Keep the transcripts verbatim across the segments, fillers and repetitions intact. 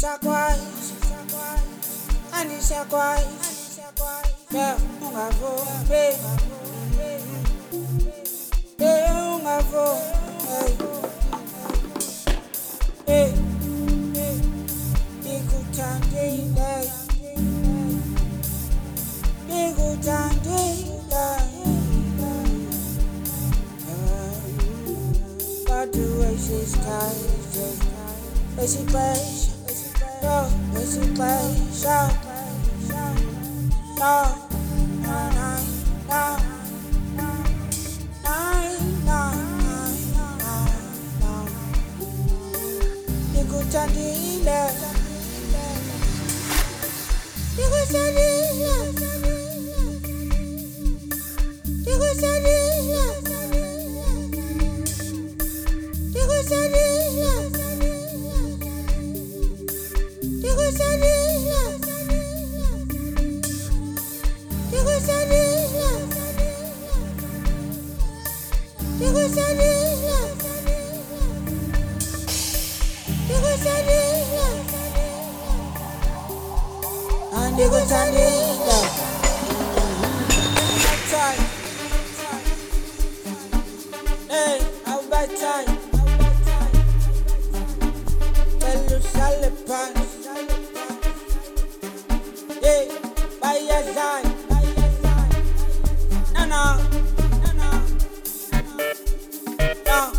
sakwazi ani sakwazi yeah ungavo hey hey ungavo hey hey ikuthandile ikuthandile wadu wesisikayo wesixesha yo wesixesha no no no no ikuthandile ikuthandile ikuthandile ikuthandile ikuthandile ikuthandile ikuthandile and you go turn it up. Time. Hey, how about time? Tell you salad punch. Hey, by your side. No, no, no, no, no.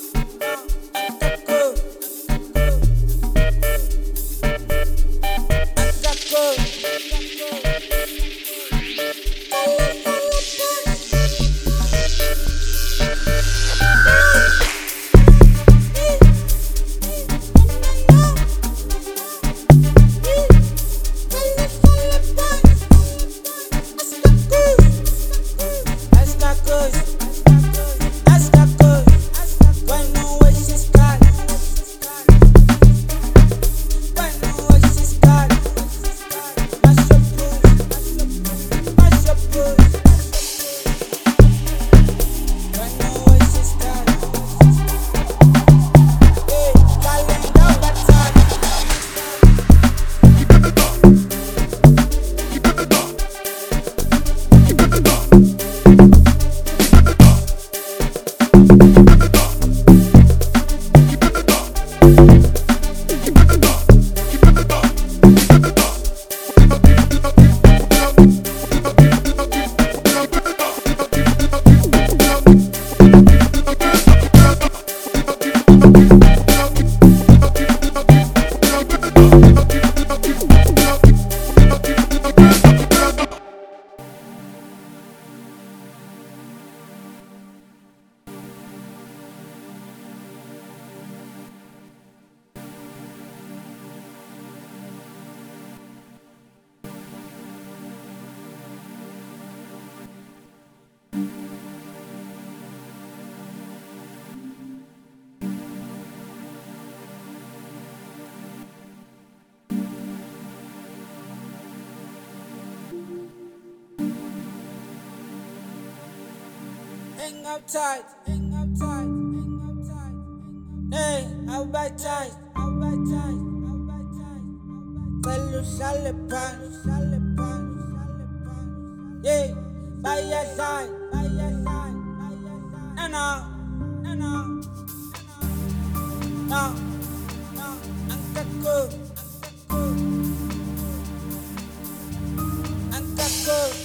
Hang up tight, hang up tight, hang up tight. Hey, how about tight, how about tight, how about tight. Tell you salad punch, salad punch, salad punch. Yeah, by your side, by your side, by your side. No, no, no, no, no, no. Angkat ku, angkat ku, angkat ku.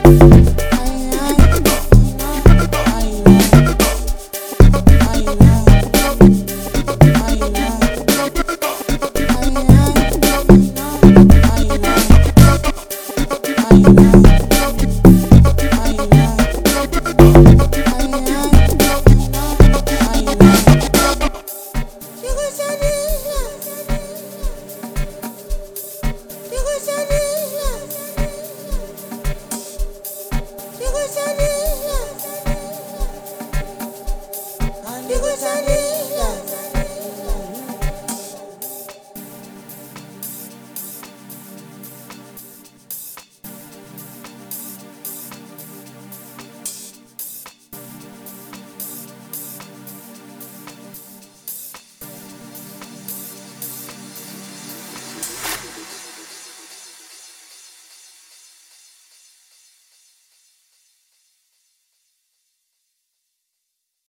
Because I